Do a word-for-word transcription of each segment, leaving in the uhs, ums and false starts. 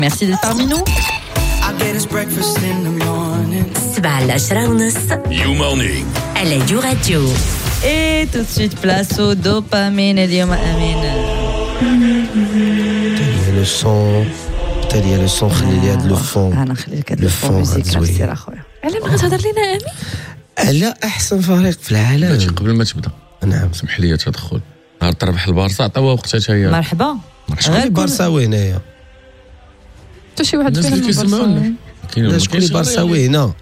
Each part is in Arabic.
Merci d'être parmi nous. سبعة على عشرة ونص You morning. على يو راديو. Et tout de suite, place au dopamine. اليوم أمين. Le son تالي le son خلي لي هذا لو فون. أنا خليك هذا لو الفون فون ميوزيك سير أخويا. على ما غتهضر لينا أمين؟ على أحسن فريق في العالم. قبل ما تبدا نعم سمح لي تدخل نهار تربح البارسا عطاوها وقتها حتى هي مرحبا. شكون اللي بارساوي هنايا؟ حتى شي واحد الناس اللي كيسمعونا لا شكون اللي بارساوي هنا؟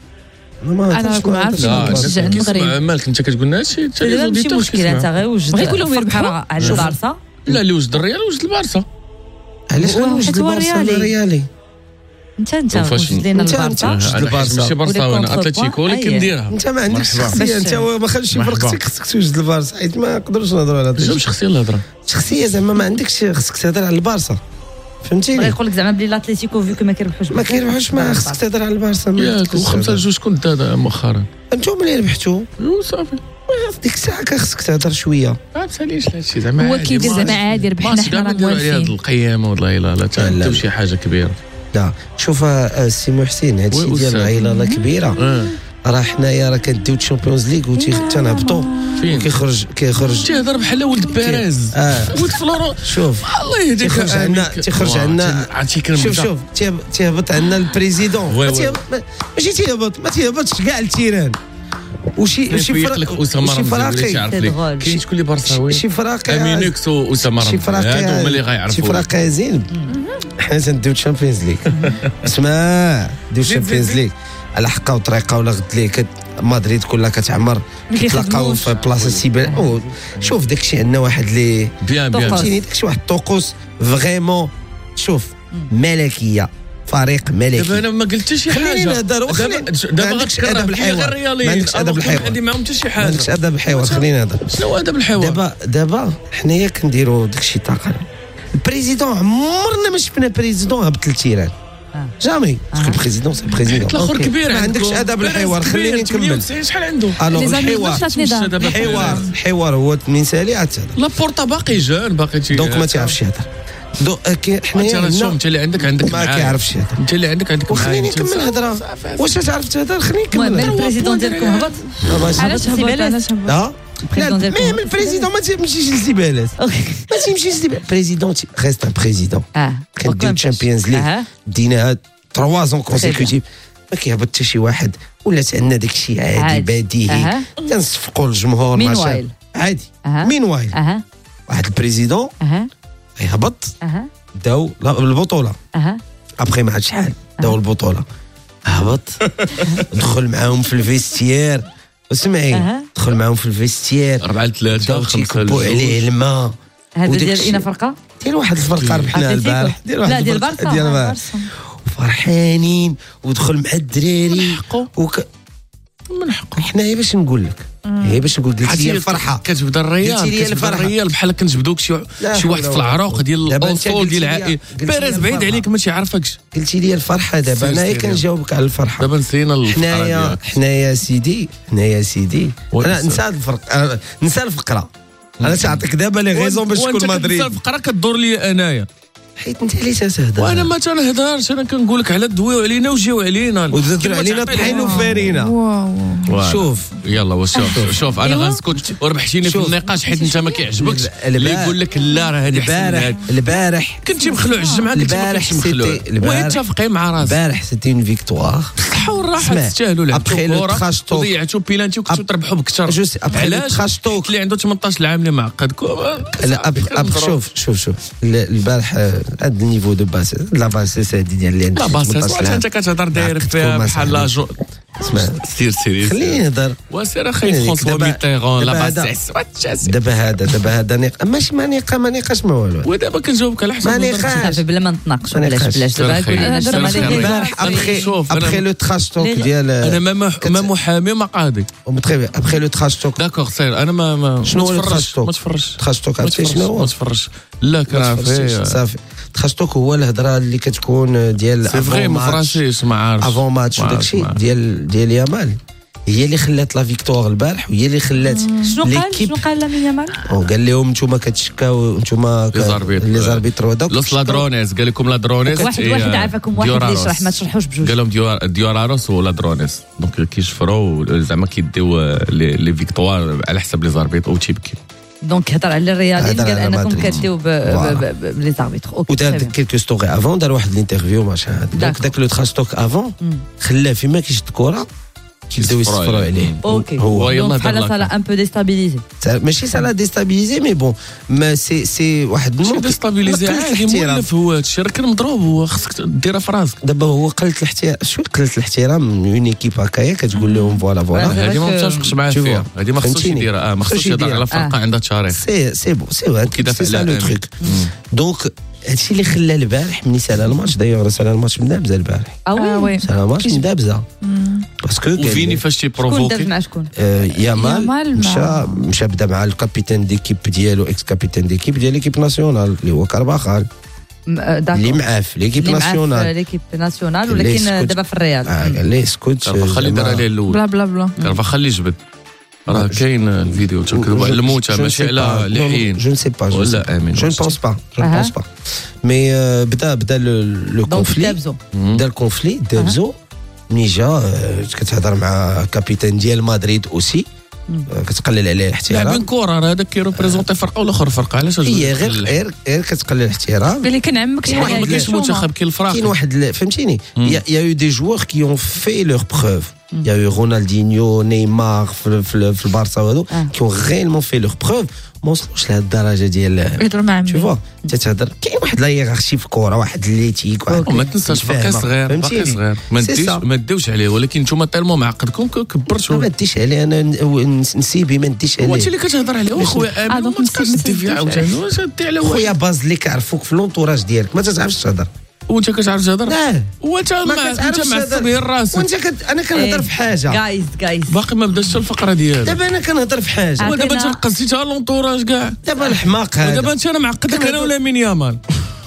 انا كون عارف لا نشجع المغرب. كيسمع مالك انت كتقول هادشي حتى لي لا ماشي زوديتور مشكل انت غير وجد بغا يقولوا يربحوا على البارسا. لا اللي وجد الريال وجد البارسا. علاش غنوجد هو البارسا الريالي. الريالي؟ انت انت وفاش وجد لينا انت- البارسا. انت- على البارسا. ماشي بارسا ولا انا كونتر اتلتيكو اللي بوان. كنديرها انت ما عندكش مرحبا. شخصيه، باش- انت ما خليش في مرحبا. رقصتك، خصك توجد البارسا حيت ما نقدروش نهضروا على هذا جاب الشيء. شخصيه الهضره شخصيه زعما ما عندكش، خصك تهضر على البارسا فهمتيني؟ يقول لك زعما بلي لاتليتيكو فيكو ما كيربحوش ما كيربحوش، ما خصك تهضر على البارسا. ما ياك عندكش وخمسة تهضر. لجوج كنت هذا مؤخرا انتم اللي ربحتوا صافي ديك الساعه كان خصك تهضر شويه. ما تساليش هادشي زعما هو عادي، كيدير ما- زعما عادي ربحنا ما حنا كاع راه نديرو عليها هاد موالفين. القيامه والله الا لا لا، لا. حتى شي حاجه كبيره. لا شوف آه، سي محسن هادشي وي ديال أستاذ. العيله كبيره. اه راه حنايا راه كنديو تشامبيونز ليغ وتنهبطوا فين كيخرج كيخرج تيهضر بحال ولد بيريز اه ولد فلورو شوف الله يهديك تيخرج عنا تيخرج عنا عرفتي كان شوف شوف تيه- تيهبط عنا البريزيدون وي ما وي. تيه- ما- ماشي تيهبط ما تيهبطش كاع التيران وشي وشي يفيق لك اسامه وشي رمزي ولا فراقي تعرف سي لي دغول. كاين شكون اللي بارساوي شي فراقي امينوكس واسامه شي رمزي فراقي هادو هما اللي شي غيعرفوا فراقي زين حنا تنديو تشامبيونز ليغ اسمع ديو تشامبيونز ليغ على حقه وطريقه ولا غد ليه كت مدريد كلها كتعمر كيتلاقاو في بلاصه سيبان أو شوف داكشي عندنا واحد لي بيان بيان فهمتيني داكشي واحد الطقوس فريمون شوف ملكيه فريق ملكي. دابا انا ما قلت حتى شي حاجه خليني نهضر وخلي دابا ما دابا عندكش غتكره أدب فيا الحوار. غير الرياليين ما عندكش أدب الحوار. ما عندي معاهم حتى شي ما عندكش حاجه ادب الحوار خليني نهضر. شنو هو هذا الحوار دابا دابا حنايا كنديروا داكشي طاقه البريزيدون عمرنا ما شفنا بريزيدون هبط للتيران آه. جامي باسكو البريزيدون سي البريزيدون الاخر أوكي. كبير ما عندكش أدب الحوار. خليني نكمل. شحال عنده الوغ لي زامي الحوار واش نظام الحوار الحوار هو من سالي عاد تهضر لابورتا باقي جون باقي تي دونك ما تعرفش يهضر دو كي حنايا انت عندنا انت اللي عندك عندك ما معايا. كيعرفش يهضر. انت اللي عندك عندك وخليني معايا. نكمل الهضره. واش تعرف تهضر خليني نكمل المهم الهضرة. البريزيدون ديالكم هبط. علاش هبط علاش هبط اه لا البريزيدون ديالكم ميم البريزيدون ما تمشيش للزبالات اوكي ما تمشيش للزبالات البريزيدون ريست ان بريزيدون اه كنديو تشامبيونز ليغ اه ديناها ثلاثة زون كونسيكوتيف ما كيهبط حتى شي واحد ولات عندنا داك الشيء عادي عادي. بديهي أها. تنصفقوا الجمهور مين ما وايل. عادي أها. مين وايل اها واحد البريزيدون اها يهبط اها داو لا- البطوله اها ابخي ما عاد شحال داو البطوله هبط دخل معاهم في الفيستير اسمعي أها. دخل معاهم في الفيستير أربعة لثلاثة داو خمسة تيكبوا لجوج. عليه الماء هذا وداك ديال الشيء. اين فرقه؟ ديال واحد الفرقه ربحنا أتلتيكو. البارح ديال واحد لا ديال الفرقة بارسا ديال البارح. بارسا. وفرحانين ودخل مع الدراري حقه. وك... من حقه حنايا باش نقول لك هي باش نقول لك هي الفرحه كتبدا الريال قلتي لي كتبدا الفرحة. الريال بحال كنجبدوك شي لا شي حول واحد في ولا العراق قوة. ديال دابا أنت الاوصول ديال قلتي لي- العائله قلتي لي بيريز بعيد الفرحة. عليك ما تيعرفكش قلتي لي الفرحه دابا سير انايا سير كنجاوبك على الفرحه دابا نسينا الفقره حنايا ديالك حنايا سيدي حنايا سيدي وين انا السبب؟ نسى هاد الفرق أنا نسى الفقره انا تعطيك دابا لي غيزون باش وانت تكون كتنسى مدريد الفقره كدور لي انايا حيت انت اللي تتهضر وانا ما تنهضرش انا كنقول لك على دويو علينا وجيو علينا وتهضر علينا طحين فارينا واو. شوف يلا وشوف شوف انا إيوا. غنسكت وربحتيني في شوف. النقاش حيت انت ما كيعجبكش الب- اللي الب- يقول لك لا راه هذه احسن من البارح هذه. البارح كنتي مخلوع الجمعه كنتي ما البارح كنتش مخلوع سيتي- البارح- ويتفقي مع راسك البارح سيتي اون فيكتوار الصحه والراحه اسمع، تستاهلوا après le لعبتوا trash كره talk. وضيعتوا بيلانتي وكنتوا Ap- تربحوا بكثر جو سي- après le علاش trash talk. اللي عنده ثمنطاش عام اللي معقدكم لا أب أب شوف شوف شوف ال- البارح آه، هاد النيفو دو باس لا باس هادي ديال اللي لا عندك باس ثمنطاش انت عام. كتهضر داير معقد فيها تكون بحال مسألة. لا جو اسمع سير سير خليني نهضر وسير اخي خليني- فرونسوا دابا- ميتيرون لا دابا باس هذا- عس دابا هذا دابا هذا نق... ماشي ما نقا ما نقاش ما والو ودابا كنجاوبك على حسب ما الهضرة. نقاش. صافي بلا ما نتناقشوا ما بلاش نقاش. بلاش دابا سير قول لنا خير. شنو سير هذه خير. البارح أنا ابخي شوف، أنا- ابخي لو تراش توك لي- ديال انا ما ما كت- ما محامي ما قاضي تري بيان ابخي لو تراش توك داكوغ سير انا ما ما شنو هو ما تفرجش التراش توك؟ ما تفرجش تراش توك ما عرفتي تفرجش شنو هو؟ ما تفرجش لا كرا في صافي تراش توك هو الهضره اللي كتكون ديال سي فغي ما فرنسيش ما عارفش افون ماتش ما وداكشي عارف، ما عارف. ديال ديال يامال هي اللي خلات لا فيكتوار البارح وهي اللي خلات شنو قال شنو قال لامين يامال قال لهم نتوما كتشكاو نتوما لي زاربيتر وداك لوس لادرونيس قال لكم لادرونيس واحد واحد عافاكم واحد اللي يشرح ما تشرحوش بجوج قال لهم ديور ديوراروس ولادرونيس دونك كيشفروا زعما كيديو لي فيكتوار على حساب لي زاربيت او تيبكي دونك هضر على الريالين قال انكم كديو بلي زاربيتر ودار كيلكو ستوري افون دار واحد الانترفيو ماشي دونك داك لو تراستوك افون خلاه فيما كيشد الكره كيبداو يصفروا عليه اوكي هو يلا بحال صار ان بو ديستابيليزي ماشي سالا ديستابيليزي مي بون ما سي سي واحد ماشي ديستابيليزي عادي مولف هو هادشي راه كان مضروب هو خصك ديرها في راسك دابا هو قلت الاحترام شو قلت الاحترام من اون ايكيب هكايا كتقول لهم فوالا فوالا هادي ما متفقش معاه فيها هادي ما خصوش يديرها ما خصوش يهضر على فرقه عندها تاريخ سي سي بون سي كيدافع على لو تروك دونك هادشي اللي خلى البارح ملي سالا الماتش دايوغ سالا الماتش مدابزه البارح اه وي سالا الماتش مدابزه باسكو وفيني فاش تيبروفوكي شكون داز مع شكون يامال مشى مشى بدا مع الكابيتان ديكيب ديالو اكس كابيتان ديكيب ديال ليكيب ناسيونال اللي هو كارباخال اللي معاه في ليكيب ناسيونال ليكيب ناسيونال ولكن دابا في الريال اه قال ليه اسكت خلي دار عليه الاول بلا بلا بلا كارفاخال اللي جبد راه كاين الفيديو تكتب على الموتى ماشي على العين جو نسي با ولا امين جو نبونس با جو نبونس با مي بدا بدا لو كونفلي بدا الكونفلي دابزو ملي جا كتهضر مع كابيتان ديال مدريد اوسي كتقلل عليه الاحترام لاعبين كره راه هذاك كيريبريزونتي فرقه والاخر فرقه علاش هي غير غير غير كتقلل الاحترام قال لي كان عمك شحال ما كاينش منتخب كاين الفراق كاين واحد فهمتيني يا يو دي جوار كي اون في لور بروف يا يو رونالدينيو نيمار في في البارسا وهادو كي اون غيلمون في لور بروف ما وصلوش لهاد الدرجه ديال يهضروا مع عمي شوفوا تتهضر كاين واحد لا هيرارشي في الكره واحد الليتيك وما تنساش باقي صغير باقي صغير ما نديوش ما نديوش عليه ولكن نتوما تالمو معقدكم كبرتوا ما نديش عليه انا نسيبي ما نديش عليه وانت اللي كتهضر عليه واخويا امين ما تبقاش تدي فيه عاوتاني واش دي على خويا باز اللي كيعرفوك في لونطوراج ديالك ما تتعرفش تهضر وانت كتعرف تهضر لا وانت انت معصب غير راسك وانت كت... انا كنهضر في حاجه جايز جايز باقي ما بداش الفقره ديالو دابا انا كنهضر في حاجه ودابا انت قصيتها لونطوراج كاع دابا الحماق هذا ودابا انت انا معقدك انا ولا مين يامال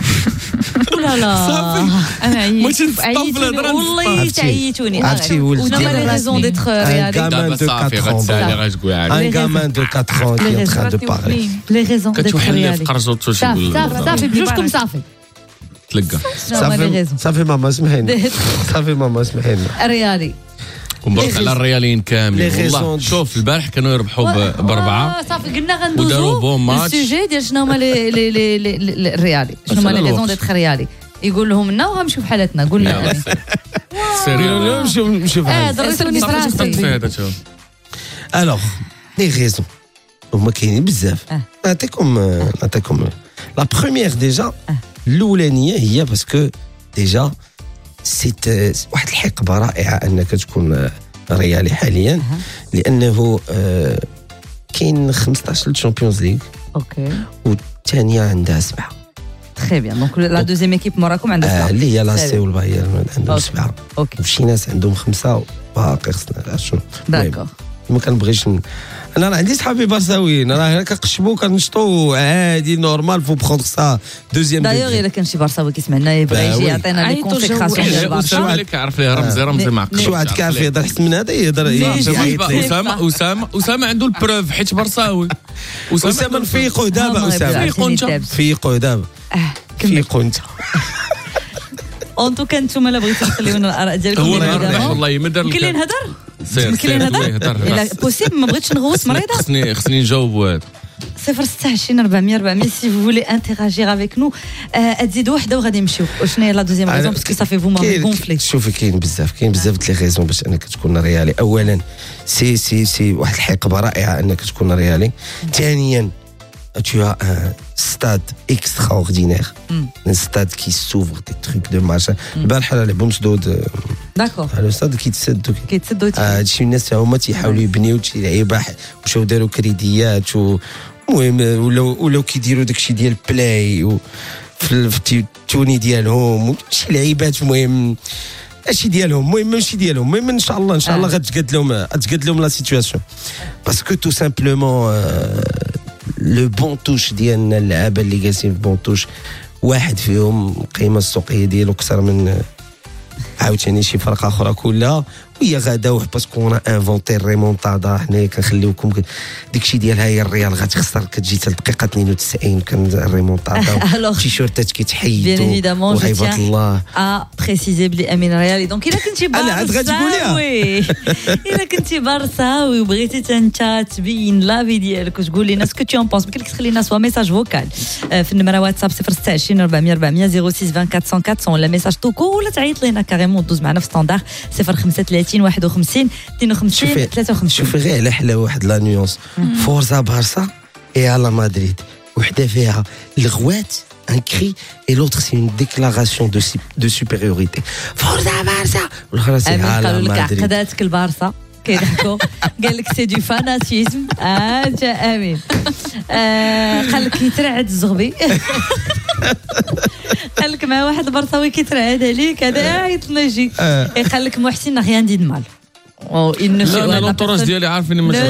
لا لا صافي انا عييت عييت والله تعيتوني عرفتي ولدي شنو لي ريزون ديتر ريالي دابا صافي غتسالي غتقول ان غامان دو أربعة ans qui est en train de parler لي ريزون ديتر كتوحل لي في ريالي قرجوط صافي صافي بجوجكم صافي تلقى صافي صافي ماما اسمحيلي صافي ماما اسمحيلي ريالي ومبارك على الرياليين كاملين والله شوف البارح كانوا يربحوا بربعه صافي قلنا وداروا بون غندوزو ماتش السوجي ديال شنو هما لي لي لي الريالي شنو هما لي ريزون ديتر ريالي يقول لهم لنا وغنمشيو بحالتنا قلنا سيريو نشوف نشوف اه ضريتوني في راسي الوغ لي ريزون هما كاينين بزاف نعطيكم نعطيكم لا بروميير ديجا الاولانيه هي باسكو ديجا سيت واحد الحقبه رائعه انك تكون ريالي حاليا لانه كاين خمسطاش الشامبيونز ليغ اوكي والثانيه عندها سبعه تري بيان دونك لا دوزيام ايكيب موراكم عندها سبعه اللي هي لاسي والبايرن عندهم سبعه اوكي وشي ناس عندهم خمسه باقي خصنا شنو داكور ما كنبغيش انا راه عندي صحابي بارساويين راه كنقشبوا كنشطوا عادي نورمال فو بروندر سا دوزيام دايوغ الا كان شي بارساوي كيسمعنا يبغي يجي يعطينا لي كونسيكراسيون ديال بارسا بارسا اللي كيعرف ليه رمزي رمزي معقد شي واحد كيعرف يهضر احسن من هذا يهضر اسامه اسامه اسامه عنده البروف حيت بارساوي اسامه نفيقوا دابا اسامه فيقوا انت فيقوا دابا فيقوا انت اون تو كان نتوما الا بغيتو تخليونا الاراء ديالكم هو والله ما دار يمكن لي نهضر سير يمكن لي نهضر الا بوسيبل ما بغيتش نغوت مريضه خصني خصني نجاوب هذا صفر ستة عشرين أربعمية أربعمية سي فو فولي انتيراجير افيك نو تزيدوا وحده وغادي نمشيو وشنو هي لا دوزيام ريزون باسكو صافي فو ما غونفلي شوفي كاين بزاف كاين بزاف د لي ريزون باش انك تكون ريالي اولا سي سي سي واحد الحقبه رائعه انك تكون ريالي ثانيا tu as un stade extraordinaire un stade qui s'ouvre des trucs de machin البارح لعبوا مسدود داكور لو stade كيتسد كيتسدوا هادشي الناس هما تيحاولوا يبنيو شي لعيبه مشاو داروا كريديات المهم ولاو ولاو كيديروا داكشي ديال بلاي في التوني ديالهم شي لعيبات المهم ماشي ديالهم المهم ماشي ديالهم المهم ان شاء الله ان شاء الله غتقاد لهم غتقاد لهم لا سيتوياسيون باسكو تو سامبلومون لو بون توش ديالنا اللعابه اللي جالسين في بون توش واحد فيهم القيمه السوقيه ديالو اكثر من عاوتاني شي فرقه اخرى كلها وهي غدا باسكو انا انفونتي ريمونتادا حنا كنخليوكم داكشي ديالها هي الريال غتخسر كتجي حتى الدقيقه اثنين وتسعين كان الريمونتادا التيشيرتات كيتحيدوا وهيبه الله ا بريسيزي بلي امين ريالي دونك الا كنتي بارساوي الا كنتي بارساوي وبغيتي انت تبين لافي ديالك وتقول لنا سكو تي اون بونس يمكن لك تخلي لنا سوا ميساج فوكال في النمره واتساب صفر ستة عشرين أربعمية أربعمية صفر ستة أربعمية أربعمية أربعمية ولا ميساج توكو ولا تعيط لنا كاريمون دوز معنا في ستاندار صفر خمسة ثلاثين واحد وخمسين اثنين وخمسين ثلاثة وخمسين. شوفي غير على حلا واحد لا نيونس فورزا بارسا اي على مدريد وحده فيها الغوات un cri et l'autre c'est une déclaration de de supériorité. Forza Barça. والآخر سي على مدريد. قداتك البارسا كيضحكوا قال لك سي دو فاناتيزم اه جا امين قال لك يترعد الزغبي قال لك مع واحد البرصاوي كيترعد عليك هذا عيط نجي قال لك محسن غيان دي مال لا لا الانطراج ديالي عارفين